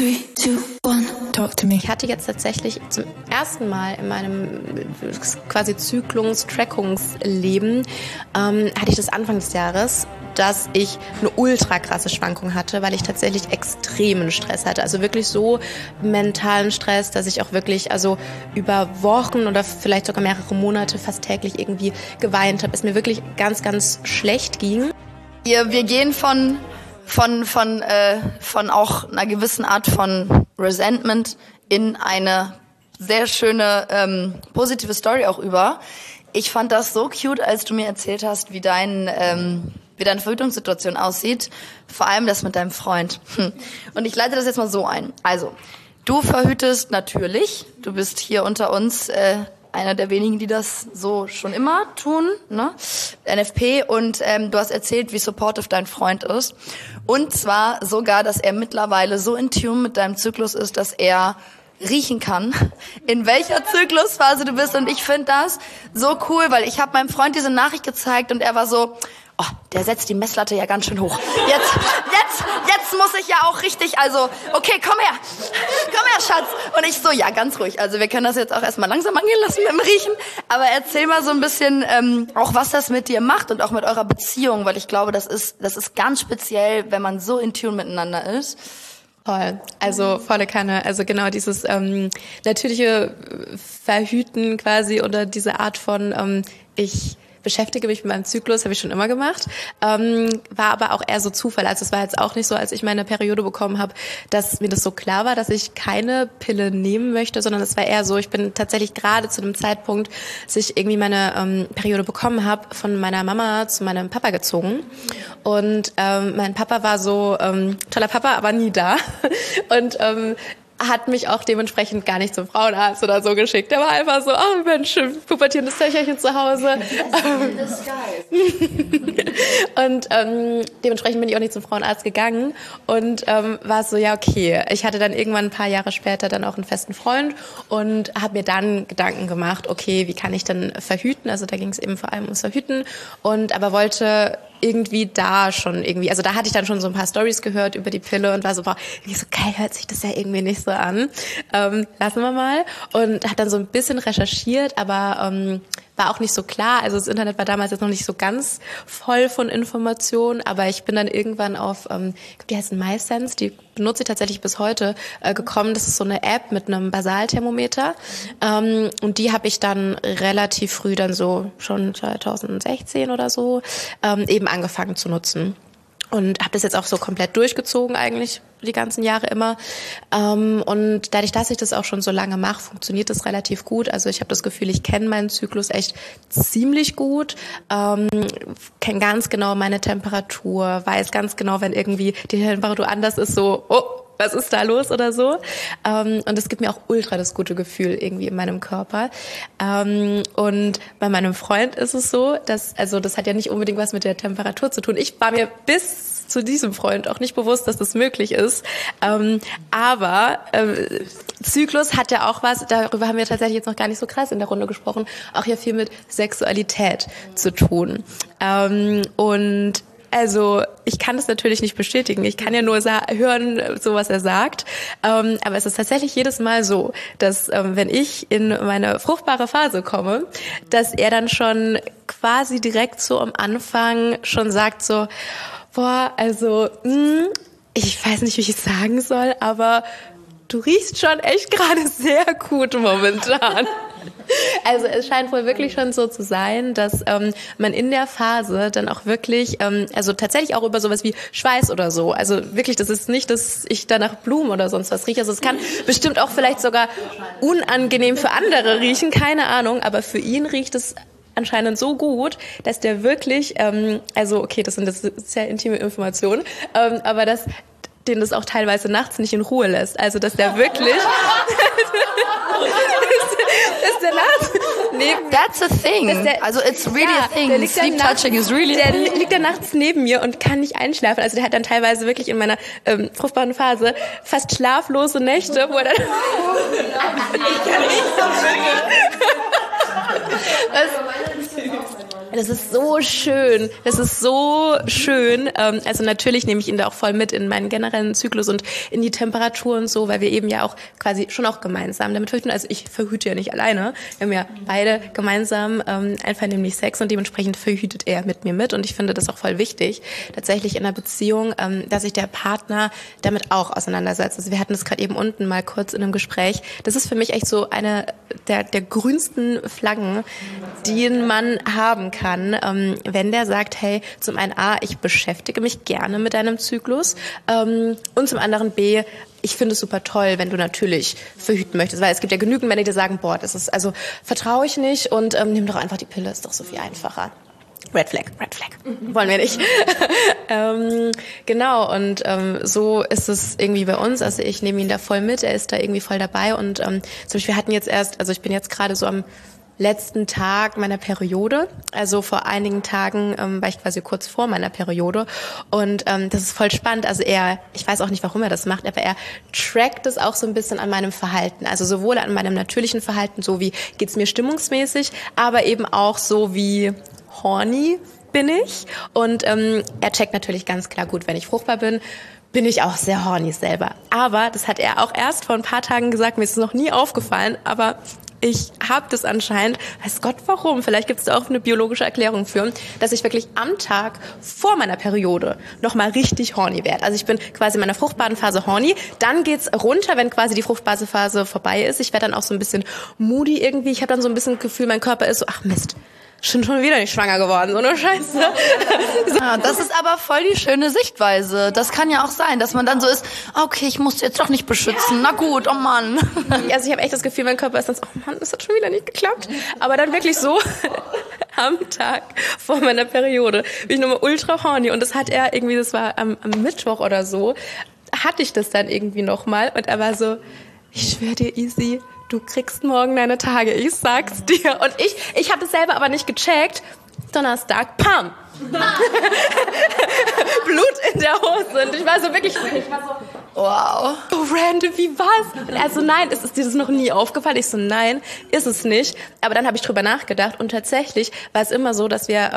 3, 2, 1, talk to me. Ich hatte jetzt tatsächlich zum ersten Mal in meinem quasi Zyklungs-Trackungsleben, hatte ich das Anfang des Jahres, dass ich eine ultra krasse Schwankung hatte, weil ich tatsächlich extremen Stress hatte. Also wirklich so mentalen Stress, dass ich auch wirklich also über Wochen oder vielleicht sogar mehrere Monate fast täglich irgendwie geweint habe. Es mir wirklich ganz, ganz schlecht ging. Wir gehen von auch einer gewissen Art von Resentment in eine sehr schöne positive Story auch über. Ich fand das so cute, als du mir erzählt hast, wie deine Verhütungssituation aussieht. Vor allem das mit deinem Freund. Und ich leite das jetzt mal so ein. Also, du verhütest natürlich. Du bist hier unter uns einer der wenigen, die das so schon immer tun, ne? NFP. Und du hast erzählt, wie supportive dein Freund ist. Und zwar sogar, dass er mittlerweile so in Tune mit deinem Zyklus ist, dass er riechen kann, in welcher Zyklusphase du bist. Und ich finde das so cool, weil ich habe meinem Freund diese Nachricht gezeigt und er war so, oh, der setzt die Messlatte ja ganz schön hoch. Jetzt muss ich ja auch richtig, also, okay, komm her, Schatz. Und ich so, ja, ganz ruhig. Also wir können das jetzt auch erstmal langsam angehen lassen mit dem Riechen. Aber erzähl mal so ein bisschen, auch was das mit dir macht und auch mit eurer Beziehung, weil ich glaube, das ist ganz speziell, wenn man so in Tune miteinander ist. Voll, also volle Kanne, also genau dieses natürliche Verhüten quasi oder diese Art von ich beschäftige mich mit meinem Zyklus, habe ich schon immer gemacht, war aber auch eher so Zufall, also es war jetzt auch nicht so, als ich meine Periode bekommen habe, dass mir das so klar war, dass ich keine Pille nehmen möchte, sondern es war eher so, ich bin tatsächlich gerade zu dem Zeitpunkt, dass ich irgendwie meine Periode bekommen habe, von meiner Mama zu meinem Papa gezogen und mein Papa war so toller Papa, aber nie da und hat mich auch dementsprechend gar nicht zum Frauenarzt oder so geschickt. Der war einfach so, oh Mensch, pubertierendes Töchterchen zu Hause. Und dementsprechend bin ich auch nicht zum Frauenarzt gegangen und war so, ja okay. Ich hatte dann irgendwann ein paar Jahre später dann auch einen festen Freund und habe mir dann Gedanken gemacht, okay, wie kann ich denn verhüten? Also da ging es eben vor allem ums Verhüten und aber wollte irgendwie da schon irgendwie, also da hatte ich dann schon so ein paar Storys gehört über die Pille und war so, boah, irgendwie so geil hört sich das ja irgendwie nicht so an. Lassen wir mal. Und hat dann so ein bisschen recherchiert, aber war auch nicht so klar. Also das Internet war damals jetzt noch nicht so ganz voll von Informationen, aber ich bin dann irgendwann auf, ich glaube, die heißt MySense, die benutze ich tatsächlich bis heute, gekommen. Das ist so eine App mit einem Basalthermometer. Und die habe ich dann relativ früh, dann so schon 2016 oder so, eben angefangen zu nutzen. Und habe das jetzt auch so komplett durchgezogen eigentlich die ganzen Jahre immer. Und dadurch, dass ich das auch schon so lange mache, funktioniert das relativ gut. Also ich habe das Gefühl, ich kenne meinen Zyklus echt ziemlich gut, kenne ganz genau meine Temperatur, weiß ganz genau, wenn irgendwie die Temperatur anders ist, so, oh, was ist da los oder so. Und es gibt mir auch ultra das gute Gefühl irgendwie in meinem Körper. Und bei meinem Freund ist es so, dass, also das hat ja nicht unbedingt was mit der Temperatur zu tun. Ich war mir bis zu diesem Freund auch nicht bewusst, dass das möglich ist. Aber Zyklus hat ja auch was, darüber haben wir tatsächlich jetzt noch gar nicht so krass in der Runde gesprochen, auch ja viel mit Sexualität zu tun. Und also ich kann das natürlich nicht bestätigen. Ich kann ja nur hören, so was er sagt. Aber es ist tatsächlich jedes Mal so, dass wenn ich in meine fruchtbare Phase komme, dass er dann schon quasi direkt so am Anfang schon sagt so, boah, also ich weiß nicht, wie ich es sagen soll, aber du riechst schon echt gerade sehr gut momentan. Also es scheint wohl wirklich schon so zu sein, dass man in der Phase dann auch wirklich, also tatsächlich auch über sowas wie Schweiß oder so, also wirklich, das ist nicht, dass ich da nach Blumen oder sonst was rieche, also es kann bestimmt auch vielleicht sogar unangenehm für andere riechen, keine Ahnung, aber für ihn riecht es anscheinend so gut, dass der wirklich, also okay, das sind sehr intime Informationen, aber dass den das auch teilweise nachts nicht in Ruhe lässt, also dass der wirklich... dass der nachts neben That's a thing. Also it's really a thing. Sleep touching is really a thing. Der liegt da nachts neben mir und kann nicht einschlafen. Also der hat dann teilweise wirklich in meiner fruchtbaren Phase fast schlaflose Nächte, wo er dann... Das ist so schön. Das ist so schön. Also natürlich nehme ich ihn da auch voll mit in meinen generellen Zyklus und in die Temperatur und so, weil wir eben ja auch quasi schon auch gemeinsam damit verhüten. Also ich verhüte ja nicht alleine. Wir haben ja beide gemeinsam einvernehmlich Sex und dementsprechend verhütet er mit mir mit. Und ich finde das auch voll wichtig, tatsächlich in einer Beziehung, dass sich der Partner damit auch auseinandersetzt. Also wir hatten das gerade eben unten mal kurz in einem Gespräch. Das ist für mich echt so eine der grünsten Flaggen, die ein Mann haben kann, wenn der sagt, hey, zum einen A, ich beschäftige mich gerne mit deinem Zyklus und zum anderen B, ich finde es super toll, wenn du natürlich verhüten möchtest, weil es gibt ja genügend Männer, die sagen, boah, das ist, also vertraue ich nicht und nimm doch einfach die Pille, ist doch so viel einfacher. Red Flag. Wollen wir nicht. Genau, und so ist es irgendwie bei uns. Also ich nehme ihn da voll mit, er ist da irgendwie voll dabei. Und zum Beispiel, wir hatten jetzt erst, also ich bin jetzt gerade so am letzten Tag meiner Periode. Also vor einigen Tagen war ich quasi kurz vor meiner Periode. Und das ist voll spannend. Also ich weiß auch nicht, warum er das macht, aber er trackt es auch so ein bisschen an meinem Verhalten. Also sowohl an meinem natürlichen Verhalten, so wie geht's mir stimmungsmäßig, aber eben auch so wie horny bin ich. Und er checkt natürlich ganz klar gut, wenn ich fruchtbar bin ich auch sehr horny selber. Aber das hat er auch erst vor ein paar Tagen gesagt, mir ist es noch nie aufgefallen, aber ich habe das anscheinend, weiß Gott warum, vielleicht gibt es da auch eine biologische Erklärung für, dass ich wirklich am Tag vor meiner Periode nochmal richtig horny werde. Also ich bin quasi in meiner fruchtbaren Phase horny, dann geht's runter, wenn quasi die fruchtbare Phase vorbei ist. Ich werde dann auch so ein bisschen moody irgendwie. Ich habe dann so ein bisschen das Gefühl, mein Körper ist so, ach Mist, schon wieder nicht schwanger geworden, so eine Scheiße. Ja, das ist aber voll die schöne Sichtweise. Das kann ja auch sein, dass man dann so ist, okay, ich muss jetzt doch nicht beschützen. Na gut, oh Mann. Also ich habe echt das Gefühl, mein Körper ist dann so, oh Mann, das hat schon wieder nicht geklappt. Aber dann wirklich so am Tag vor meiner Periode bin ich nochmal ultra horny. Und das hat er irgendwie, das war am Mittwoch oder so, hatte ich das dann irgendwie nochmal. Und er war so, ich schwöre dir, Easy, du kriegst morgen deine Tage, ich sag's dir. Und ich habe das selber aber nicht gecheckt. Donnerstag, pam! Blut in der Hose. Und ich war so wirklich, Wow. oh, Randy, wie war's? Und er so, nein, ist dir das noch nie aufgefallen? Ich so, nein, ist es nicht. Aber dann habe ich drüber nachgedacht und tatsächlich war es immer so, dass wir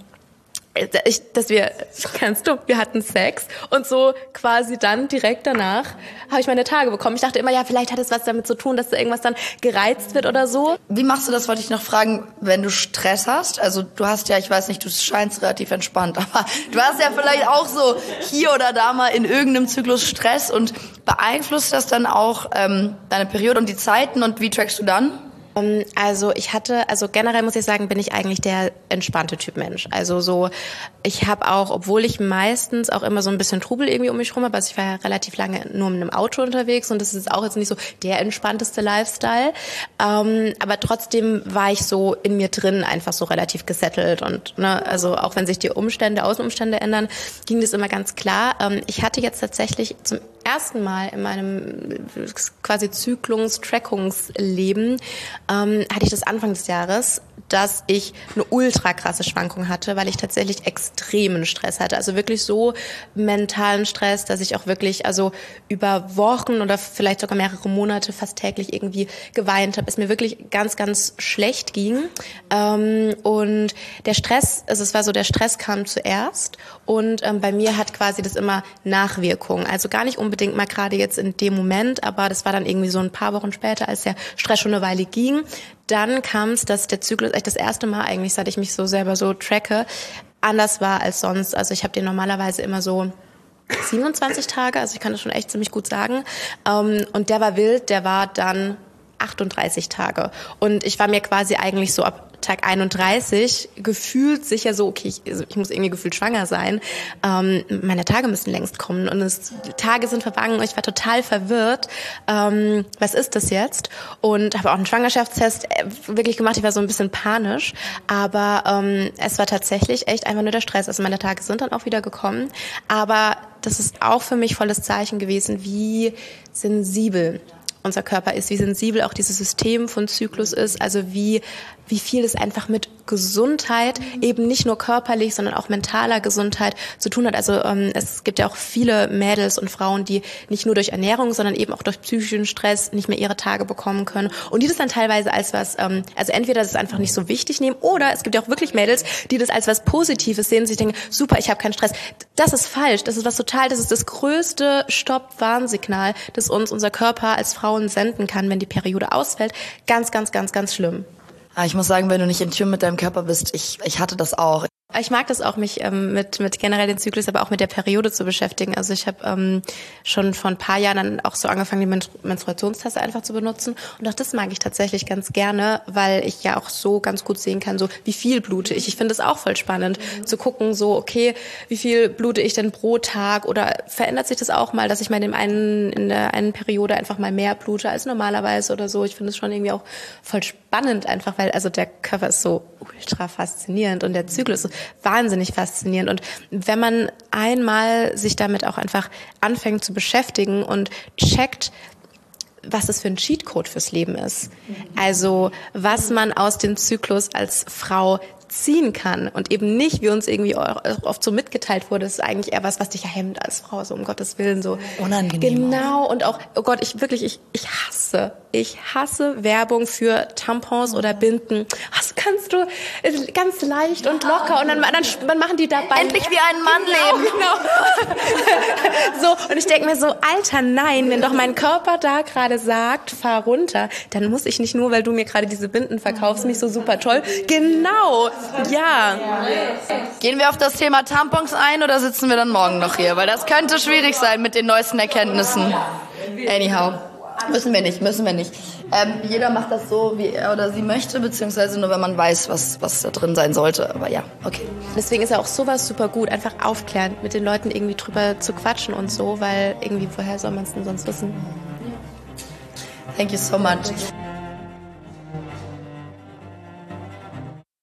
ganz dumm, wir hatten Sex und so quasi dann direkt danach habe ich meine Tage bekommen. Ich dachte immer, ja, vielleicht hat es was damit zu tun, dass da irgendwas dann gereizt wird oder so. Wie machst du das, wollte ich noch fragen, wenn du Stress hast? Also du hast ja, ich weiß nicht, du scheinst relativ entspannt, aber du hast ja vielleicht auch so hier oder da mal in irgendeinem Zyklus Stress und beeinflusst das dann auch deine Periode und die Zeiten und wie trackst du dann? Also generell muss ich sagen, bin ich eigentlich der entspannte Typ Mensch. Also so, ich habe auch, obwohl ich meistens auch immer so ein bisschen Trubel irgendwie um mich rum habe, also ich war ja relativ lange nur mit einem Auto unterwegs und das ist auch jetzt nicht so der entspannteste Lifestyle, aber trotzdem war ich so in mir drin einfach so relativ gesettelt und also auch wenn sich die Außenumstände ändern, ging das immer ganz klar. Ich hatte jetzt tatsächlich zum ersten Mal in meinem quasi Trackungsleben hatte ich das Anfang des Jahres, dass ich eine ultra krasse Schwankung hatte, weil ich tatsächlich extremen Stress hatte. Also wirklich so mentalen Stress, dass ich auch wirklich also über Wochen oder vielleicht sogar mehrere Monate fast täglich irgendwie geweint habe. Es mir wirklich ganz, ganz schlecht ging. Und der Stress, also es war so, der Stress kam zuerst und bei mir hat quasi das immer Nachwirkungen. Also gar nicht unbedingt mal gerade jetzt in dem Moment, aber das war dann irgendwie so ein paar Wochen später, als der Stress schon eine Weile ging. Dann kam es, dass der Zyklus echt das erste Mal eigentlich, seit ich mich so selber so tracke, anders war als sonst. Also ich habe den normalerweise immer so 27 Tage, also ich kann das schon echt ziemlich gut sagen. Und der war wild, der war dann 38 Tage. Und ich war mir quasi eigentlich so ab Tag 31 gefühlt sicher so, okay, ich muss irgendwie gefühlt schwanger sein. Meine Tage müssen längst kommen und Tage sind vergangen und ich war total verwirrt. Was ist das jetzt? Und habe auch einen Schwangerschaftstest wirklich gemacht. Ich war so ein bisschen panisch, aber es war tatsächlich echt einfach nur der Stress. Also meine Tage sind dann auch wieder gekommen, aber das ist auch für mich volles Zeichen gewesen, wie sensibel unser Körper ist, wie sensibel auch dieses System von Zyklus ist, also wie viel es einfach mit Gesundheit, eben nicht nur körperlich, sondern auch mentaler Gesundheit zu tun hat. Also es gibt ja auch viele Mädels und Frauen, die nicht nur durch Ernährung, sondern eben auch durch psychischen Stress nicht mehr ihre Tage bekommen können. Und die das dann teilweise als was, also entweder das einfach nicht so wichtig nehmen, oder es gibt ja auch wirklich Mädels, die das als was Positives sehen, sich denken, super, ich habe keinen Stress. Das ist falsch, das ist das größte Stopp-Warnsignal, das uns unser Körper als Frauen senden kann, wenn die Periode ausfällt. Ganz, ganz, ganz, ganz schlimm. Ich muss sagen, wenn du nicht in Tune mit deinem Körper bist, ich hatte das auch. Ich mag das auch, mich mit generell den Zyklus, aber auch mit der Periode zu beschäftigen. Also ich habe schon vor ein paar Jahren dann auch so angefangen, die Menstruationstasse einfach zu benutzen. Und auch das mag ich tatsächlich ganz gerne, weil ich ja auch so ganz gut sehen kann, so wie viel blute ich. Ich finde es auch voll spannend zu gucken, so okay, wie viel blute ich denn pro Tag? Oder verändert sich das auch mal, dass ich mal in der einen Periode einfach mal mehr blute als normalerweise oder so. Ich finde es schon irgendwie auch voll spannend einfach, weil also der Körper ist so ultra faszinierend und der Zyklus ist wahnsinnig faszinierend. Und wenn man einmal sich damit auch einfach anfängt zu beschäftigen und checkt, was das für ein Cheatcode fürs Leben ist. Also was man aus dem Zyklus als Frau ziehen kann und eben nicht, wie uns irgendwie oft so mitgeteilt wurde, das ist eigentlich eher was dich ja hemmt als Frau, so um Gottes Willen, so. Unangenehm. Genau, und auch, oh Gott, ich hasse Werbung für Tampons oder Binden. Das kannst du ganz leicht und locker und dann machen die dabei. Endlich wie ein Mann leben. Genau. So, und ich denke mir so, Alter, nein, wenn doch mein Körper da gerade sagt, fahr runter, dann muss ich nicht nur, weil du mir gerade diese Binden verkaufst, mich so super toll. Genau. Ja. Gehen wir auf das Thema Tampons ein oder sitzen wir dann morgen noch hier? Weil das könnte schwierig sein mit den neuesten Erkenntnissen. Anyhow. Müssen wir nicht. Jeder macht das so, wie er oder sie möchte, beziehungsweise nur, wenn man weiß, was da drin sein sollte. Aber ja, okay. Deswegen ist ja auch sowas super gut, einfach aufklären, mit den Leuten irgendwie drüber zu quatschen und so, weil irgendwie, woher soll man es denn sonst wissen? Thank you so much.